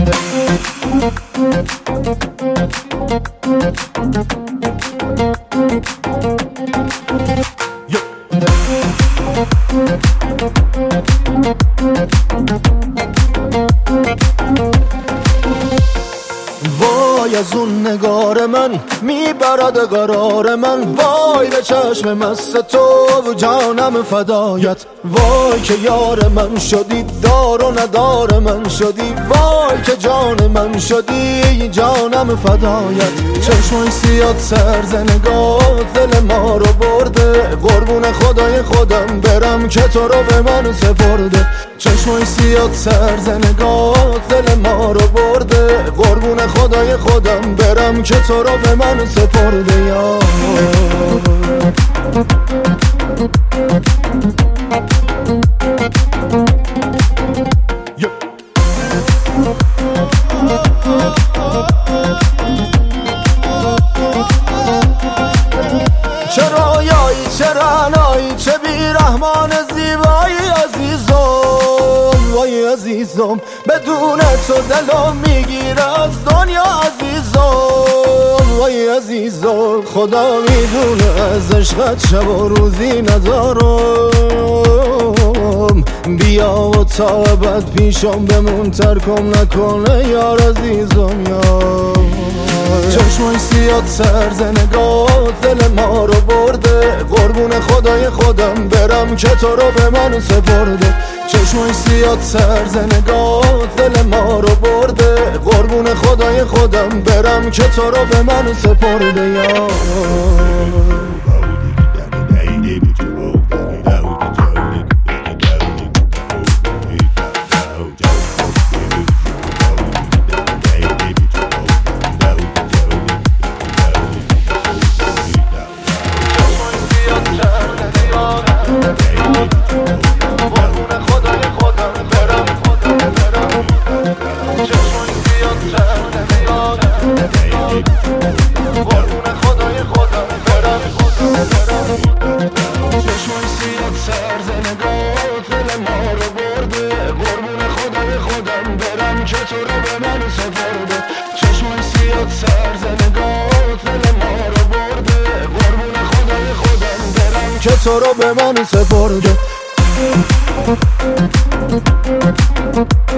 وای از اون نگار من میبرد قرار من، وای به چشم مست تو و جانم فدایت. وای که یار من شدی، دار و ندار من شدی، وای که جان من شدی، جانم فدایت. چشمای سیاد سرزنگات دل ما رو برده، قربون خدای خودم برم که تو رو به من سپرده. چشمای سیاد سرزنگات دل ما رو برده، قربون خدای خودم برم که تو رو به من سپرده. یا چه رویایی چه رعنایی چه بیرحمان زیبایی عزیزم، وای عزیزم بدون تو دلم میگیره از دنیا عزیزم، وای عزیزم خدا میدونه از عشقت شب و روزی ندارم. بیا و تا ابد پیشم بمون، ترکم نکنه یار عزیزم. یا چشمای سیاد سرزنگات دل ما رو برده، قربون خدای خودم برم که تو رو به من سپرده. چشمای سیاد سرزنگات دل ما رو برده، قربون خدای خودم برم که تو رو به من سپرده. یا که تو رو به من سپرده. چشمای سیاد سرزنگات دل ما رو برده، قربون خدای خودم برم که تو رو به من سپرده.